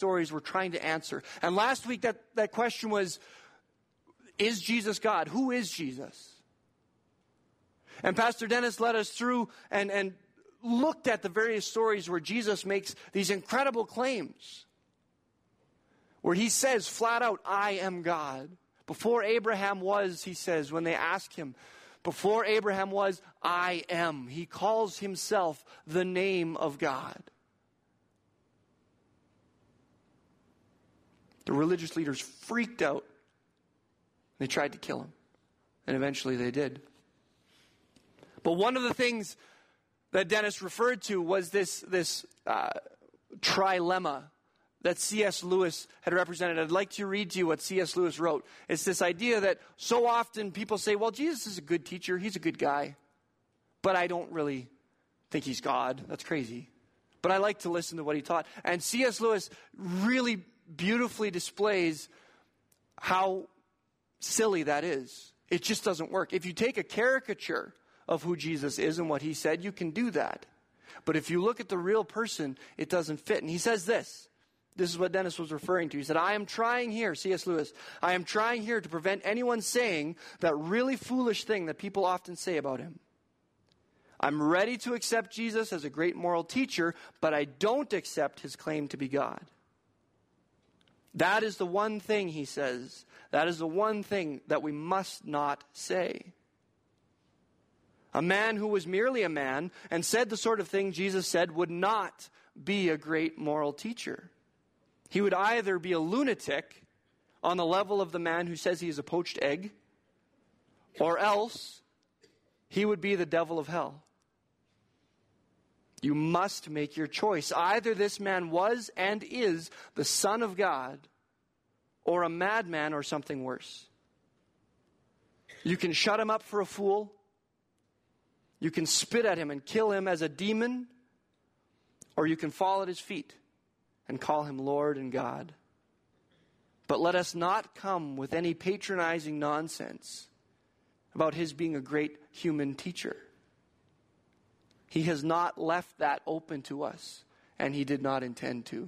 stories were trying to answer. And last week that question was, is Jesus God? Who is Jesus? And Pastor Dennis led us through and looked at the various stories where Jesus makes these incredible claims. Where he says flat out, I am God. Before Abraham was, he says, when they ask him, before Abraham was, I am. He calls himself the name of God. The religious leaders freaked out. They tried to kill him. And eventually they did. But one of the things that Dennis referred to was this trilemma that C.S. Lewis had represented. I'd like to read to you what C.S. Lewis wrote. It's this idea that so often people say, well, Jesus is a good teacher. He's a good guy. But I don't really think he's God. That's crazy. But I like to listen to what he taught. And C.S. Lewis really beautifully displays how silly that is. It just doesn't work. If you take a caricature of who Jesus is and what he said, you can do that. But if you look at the real person, it doesn't fit. And he says this. This is what Dennis was referring to. He said, I am trying here, C.S. Lewis, I am trying here to prevent anyone saying that really foolish thing that people often say about him. I'm ready to accept Jesus as a great moral teacher, but I don't accept his claim to be God. That is the one thing, he says, that is the one thing that we must not say. A man who was merely a man and said the sort of thing Jesus said would not be a great moral teacher. He would either be a lunatic on the level of the man who says he is a poached egg, or else he would be the devil of hell. You must make your choice. Either this man was and is the Son of God, or a madman, or something worse. You can shut him up for a fool. You can spit at him and kill him as a demon, or you can fall at his feet and call him Lord and God. But let us not come with any patronizing nonsense about his being a great human teacher. He has not left that open to us, and he did not intend to.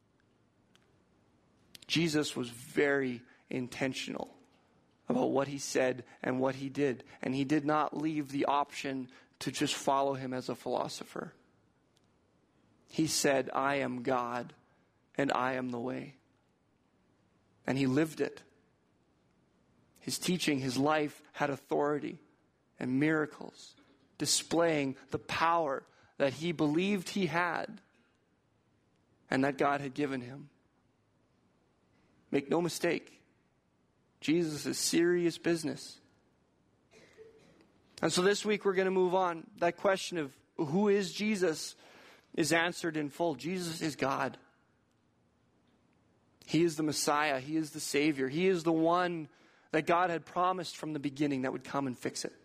Jesus was very intentional about what he said and what he did, and he did not leave the option to just follow him as a philosopher. He said, I am God, and I am the way. And he lived it. His teaching, his life had authority and miracles, displaying the power that he believed he had and that God had given him. Make no mistake, Jesus is serious business. And so this week we're going to move on. That question of who is Jesus is answered in full. Jesus is God. He is the Messiah. He is the Savior. He is the one that God had promised from the beginning that would come and fix it.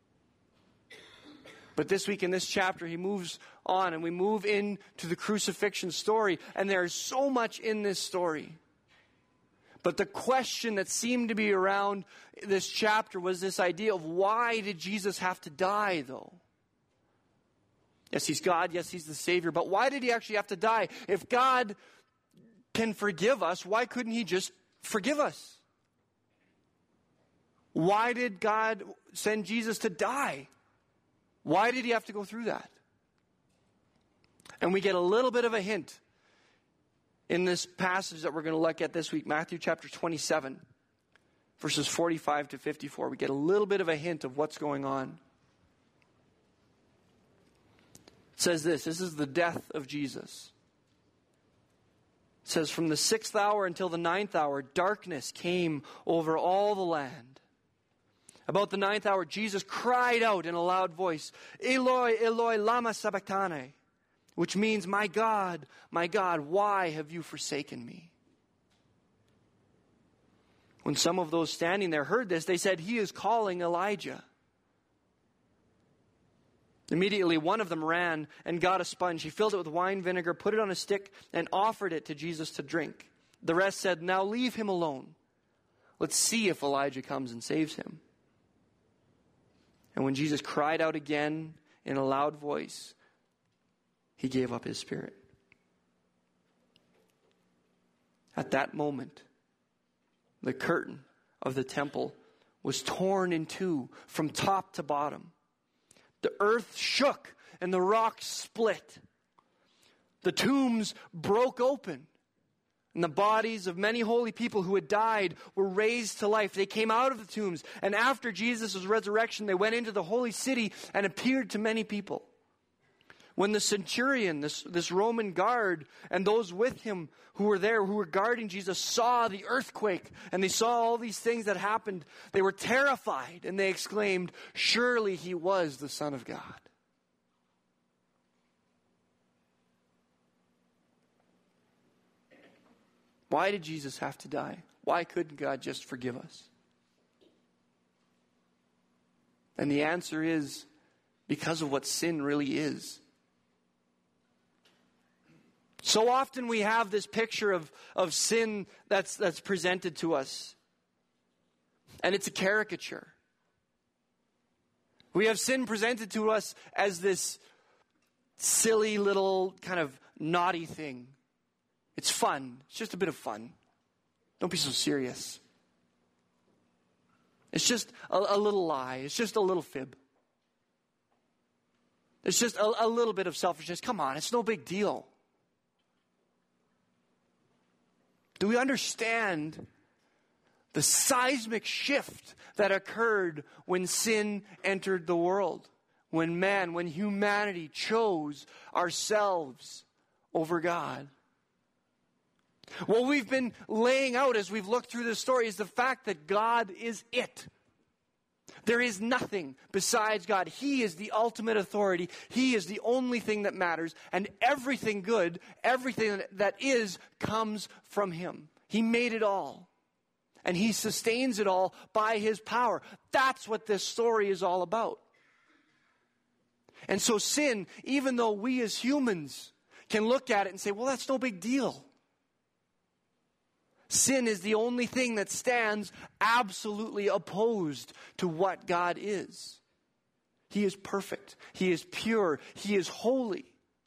But this week in this chapter, he moves on and we move into the crucifixion story. And there is so much in this story. But the question that seemed to be around this chapter was this idea of why did Jesus have to die, though? Yes, he's God. Yes, he's the Savior. But why did he actually have to die? If God can forgive us, why couldn't he just forgive us? Why did God send Jesus to die? Why did he have to go through that? And we get a little bit of a hint in this passage that we're going to look at this week, Matthew chapter 27, verses 45 to 54. We get a little bit of a hint of what's going on. It says this is the death of Jesus. It says, from the 6th hour until the 9th hour, darkness came over all the land. About the 9th hour, Jesus cried out in a loud voice, Eloi, Eloi, lama sabachthani, which means, my God, why have you forsaken me? When some of those standing there heard this, they said, he is calling Elijah. Immediately, one of them ran and got a sponge. He filled it with wine vinegar, put it on a stick, and offered it to Jesus to drink. The rest said, now leave him alone. Let's see if Elijah comes and saves him. And when Jesus cried out again in a loud voice, he gave up his spirit. At that moment, the curtain of the temple was torn in two from top to bottom. The earth shook and the rocks split. The tombs broke open, and the bodies of many holy people who had died were raised to life. They came out of the tombs, and after Jesus' resurrection, they went into the holy city and appeared to many people. When the centurion, this Roman guard, and those with him who were there, who were guarding Jesus, saw the earthquake, and they saw all these things that happened, they were terrified, and they exclaimed, "Surely he was the Son of God." Why did Jesus have to die? Why couldn't God just forgive us? And the answer is because of what sin really is. So often we have this picture of sin that's presented to us. And it's a caricature. We have sin presented to us as this silly little kind of naughty thing. It's fun. It's just a bit of fun. Don't be so serious. It's just a little lie. It's just a little fib. It's just a little bit of selfishness. Come on, it's no big deal. Do we understand the seismic shift that occurred when sin entered the world? When humanity chose ourselves over God? What we've been laying out as we've looked through this story is the fact that God is it. There is nothing besides God. He is the ultimate authority. He is the only thing that matters. And everything good, everything that is, comes from Him. He made it all. And He sustains it all by His power. That's what this story is all about. And so sin, even though we as humans can look at it and say, well, that's no big deal. Sin is the only thing that stands absolutely opposed to what God is. He is perfect. He is pure. He is holy.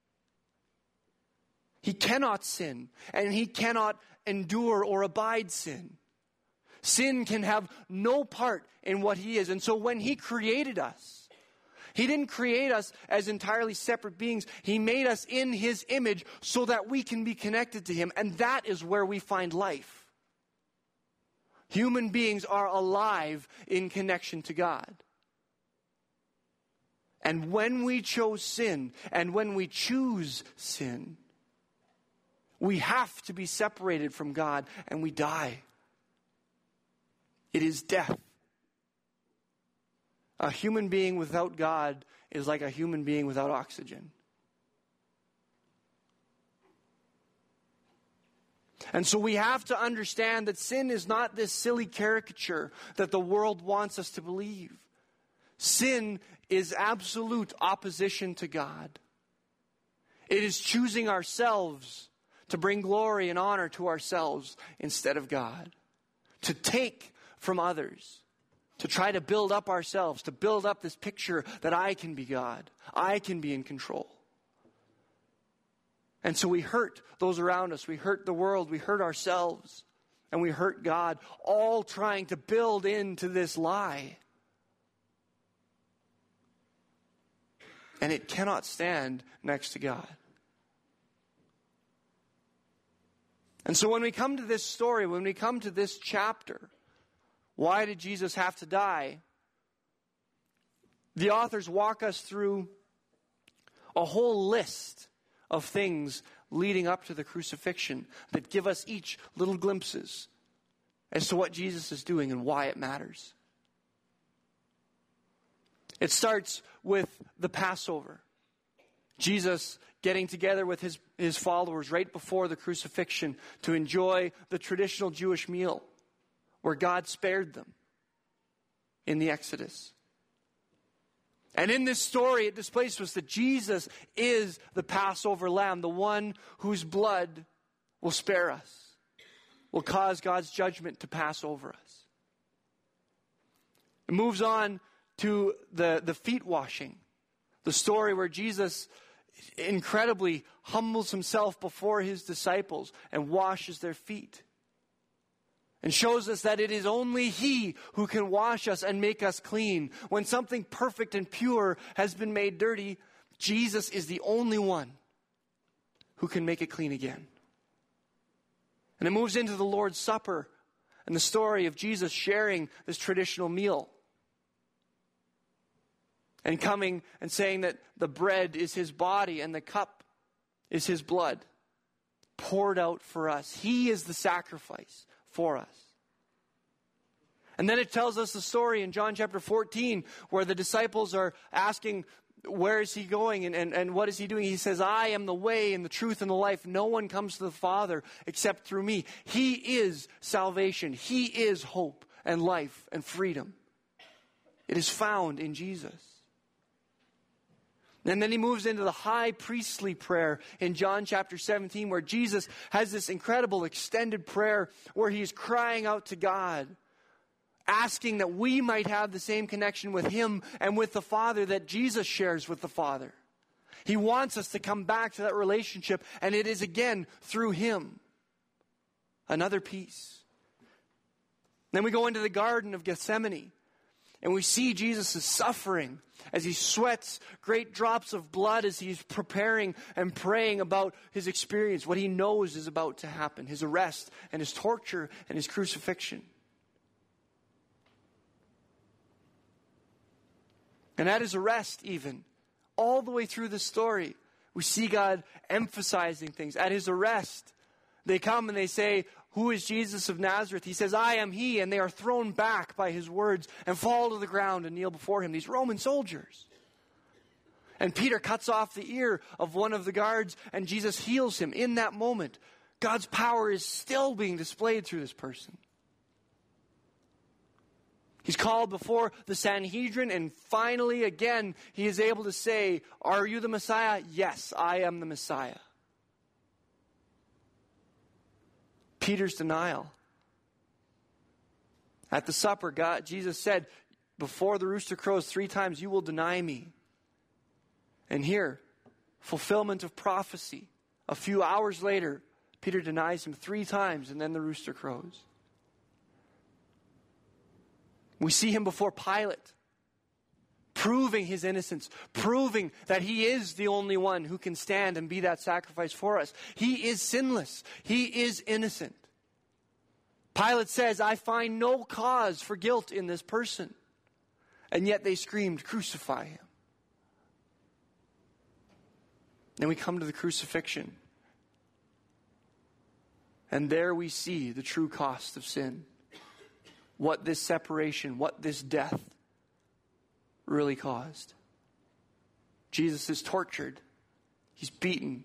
He cannot sin, and He cannot endure or abide sin. Sin can have no part in what He is. And so when He created us, He didn't create us as entirely separate beings. He made us in His image so that we can be connected to Him. And that is where we find life. Human beings are alive in connection to God. And when we chose sin, and when we choose sin, we have to be separated from God, and we die. It is death. A human being without God is like a human being without oxygen. And so we have to understand that sin is not this silly caricature that the world wants us to believe. Sin is absolute opposition to God. It is choosing ourselves to bring glory and honor to ourselves instead of God. To take from others. To try to build up ourselves. To build up this picture that I can be God. I can be in control. And so we hurt those around us. We hurt the world. We hurt ourselves. And we hurt God. All trying to build into this lie. And it cannot stand next to God. And so when we come to this story, when we come to this chapter, why did Jesus have to die? The authors walk us through a whole list of things leading up to the crucifixion that give us each little glimpses as to what Jesus is doing and why it matters. It starts with the Passover. Jesus getting together with his followers right before the crucifixion to enjoy the traditional Jewish meal where God spared them in the Exodus. And in this story, it displays to us that Jesus is the Passover lamb, the one whose blood will spare us, will cause God's judgment to pass over us. It moves on to the feet washing, the story where Jesus incredibly humbles himself before his disciples and washes their feet. And shows us that it is only he who can wash us and make us clean. When something perfect and pure has been made dirty, Jesus is the only one who can make it clean again. And it moves into the Lord's Supper and the story of Jesus sharing this traditional meal. And coming and saying that the bread is his body and the cup is his blood poured out for us. He is the sacrifice for us. And then it tells us the story in John chapter 14 where the disciples are asking, where is he going and what is he doing? He says, I am the way and the truth and the life. No one comes to the Father except through me. He is salvation. He is hope and life and freedom. It is found in Jesus. And then he moves into the high priestly prayer in John chapter 17 where Jesus has this incredible extended prayer where he's crying out to God, asking that we might have the same connection with him and with the Father that Jesus shares with the Father. He wants us to come back to that relationship, and it is again through him. Another piece. Then we go into the Garden of Gethsemane, and we see Jesus' suffering as he sweats great drops of blood as he's preparing and praying about his experience, what he knows is about to happen, his arrest and his torture and his crucifixion. And at his arrest even, all the way through the story, we see God emphasizing things. At his arrest, they come and they say, who is Jesus of Nazareth? He says, I am he. And they are thrown back by his words and fall to the ground and kneel before him. These Roman soldiers. And Peter cuts off the ear of one of the guards and Jesus heals him in that moment. God's power is still being displayed through this person. He's called before the Sanhedrin, and finally, again, he is able to say, are you the Messiah? Yes, I am the Messiah. Peter's denial. At the supper, Jesus said, before the rooster crows 3 times, you will deny me. And here, fulfillment of prophecy. A few hours later, Peter denies him 3 times, and then the rooster crows. We see him before Pilate, proving his innocence, proving that he is the only one who can stand and be that sacrifice for us. He is sinless. He is innocent. Pilate says, I find no cause for guilt in this person. And yet they screamed, crucify him. Then we come to the crucifixion. And there we see the true cost of sin. What this separation, what this death really caused. Jesus is tortured. He's beaten.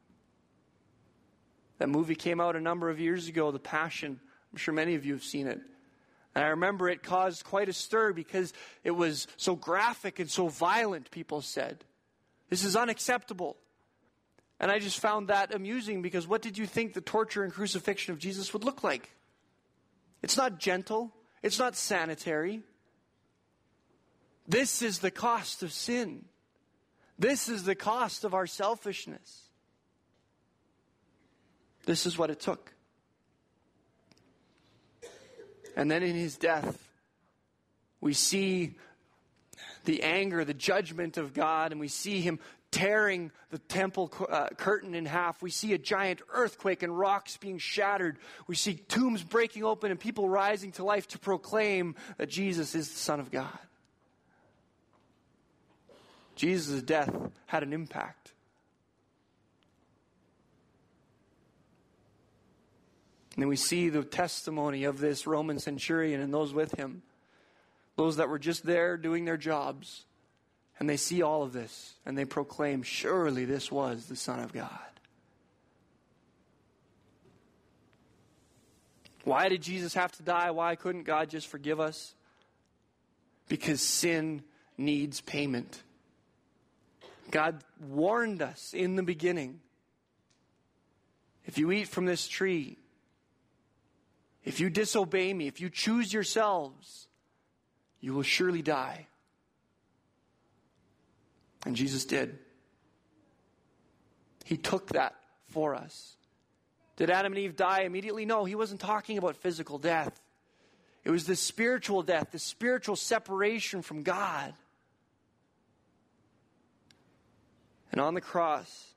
That movie came out a number of years ago, The Passion. I'm sure many of you have seen it. And I remember it caused quite a stir because it was so graphic and so violent, people said. This is unacceptable. And I just found that amusing because what did you think the torture and crucifixion of Jesus would look like? It's not gentle. It's not sanitary. This is the cost of sin. This is the cost of our selfishness. This is what it took. And then in his death, we see the anger, the judgment of God, and we see him tearing the temple curtain in half. We see a giant earthquake and rocks being shattered. We see tombs breaking open and people rising to life to proclaim that Jesus is the Son of God. Jesus' death had an impact. And then we see the testimony of this Roman centurion and those with him. Those that were just there doing their jobs. And they see all of this, and they proclaim, surely this was the Son of God. Why did Jesus have to die? Why couldn't God just forgive us? Because sin needs payment. God warned us in the beginning. If you eat from this tree, if you disobey me, if you choose yourselves, you will surely die. And Jesus did. He took that for us. Did Adam and Eve die immediately? No, he wasn't talking about physical death. It was the spiritual death, the spiritual separation from God. And on the cross,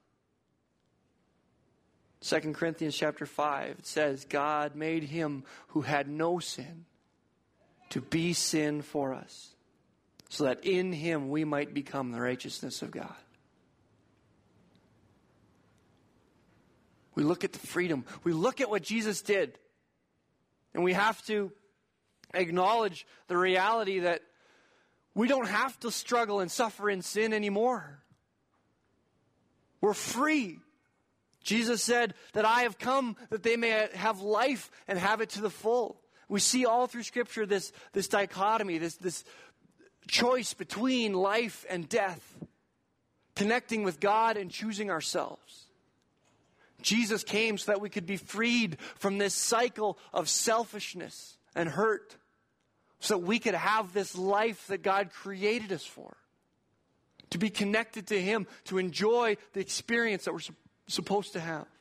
2 Corinthians chapter 5, it says, God made him who had no sin to be sin for us, so that in him we might become the righteousness of God. We look at the freedom. We look at what Jesus did. And we have to acknowledge the reality that we don't have to struggle and suffer in sin anymore. We're free. Jesus said that I have come that they may have life and have it to the full. We see all through Scripture this dichotomy, this choice between life and death, connecting with God and choosing ourselves. Jesus came so that we could be freed from this cycle of selfishness and hurt, so that we could have this life that God created us for, to be connected to Him, to enjoy the experience that we're supposed to have.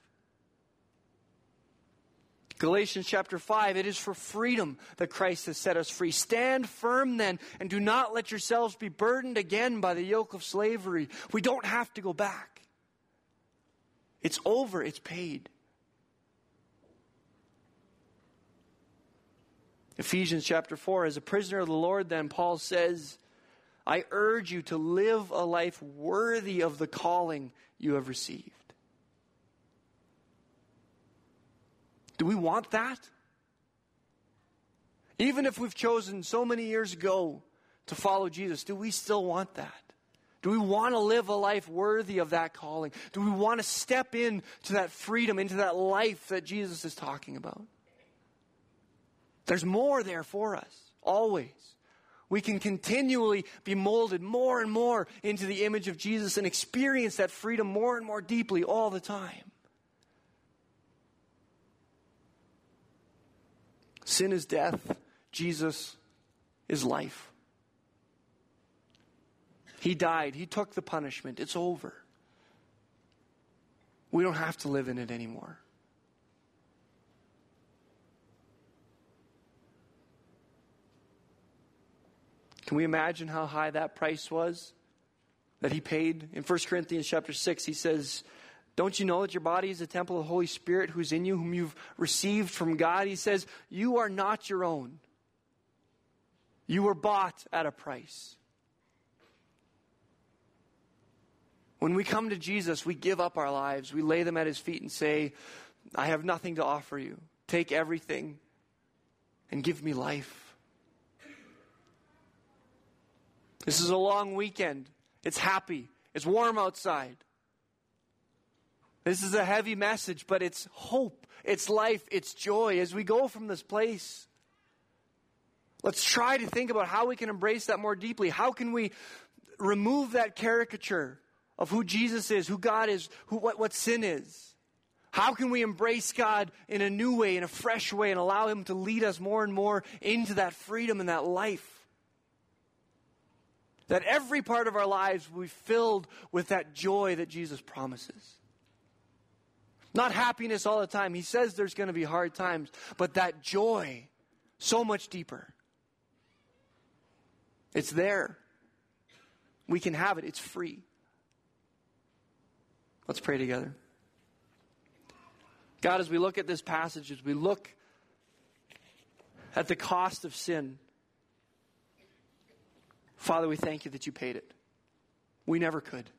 Galatians chapter 5, it is for freedom that Christ has set us free. Stand firm then, and do not let yourselves be burdened again by the yoke of slavery. We don't have to go back. It's over. It's paid. Ephesians chapter 4, as a prisoner of the Lord, then, Paul says, I urge you to live a life worthy of the calling you have received. Do we want that? Even if we've chosen so many years ago to follow Jesus, do we still want that? Do we want to live a life worthy of that calling? Do we want to step into that freedom, into that life that Jesus is talking about? There's more there for us, always. We can continually be molded more and more into the image of Jesus and experience that freedom more and more deeply all the time. Sin is death. Jesus is life. He died. He took the punishment. It's over. We don't have to live in it anymore. Can we imagine how high that price was that He paid? In 1 Corinthians chapter 6, he says, don't you know that your body is a temple of the Holy Spirit who's in you, whom you've received from God? He says, you are not your own. You were bought at a price. When we come to Jesus, we give up our lives. We lay them at His feet and say, I have nothing to offer you. Take everything and give me life. This is a long weekend. It's happy. It's warm outside. This is a heavy message, but it's hope. It's life. It's joy. As we go from this place, let's try to think about how we can embrace that more deeply. How can we remove that caricature of who Jesus is, who God is, what sin is? How can we embrace God in a new way, in a fresh way, and allow Him to lead us more and more into that freedom and that life? That every part of our lives will be filled with that joy that Jesus promises. Not happiness all the time. He says there's going to be hard times, but that joy, so much deeper. It's there. We can have it. It's free. Let's pray together. God, as we look at this passage, as we look at the cost of sin, Father, we thank You that You paid it. We never could.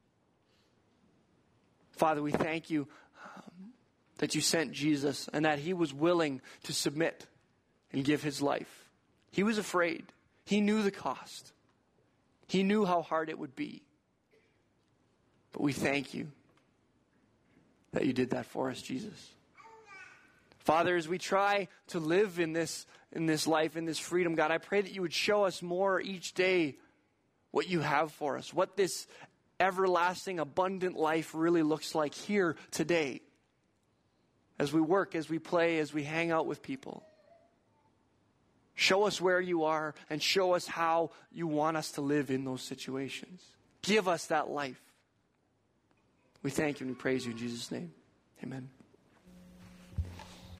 Father, we thank You that You sent Jesus and that He was willing to submit and give His life. He was afraid. He knew the cost. He knew how hard it would be. But we thank You that You did that for us, Jesus. Father, as we try to live in this life, in this freedom, God, I pray that You would show us more each day what You have for us, what this everlasting, abundant life really looks like here today. As we work, as we play, as we hang out with people. Show us where You are and show us how You want us to live in those situations. Give us that life. We thank you and we praise you in Jesus' name. Amen.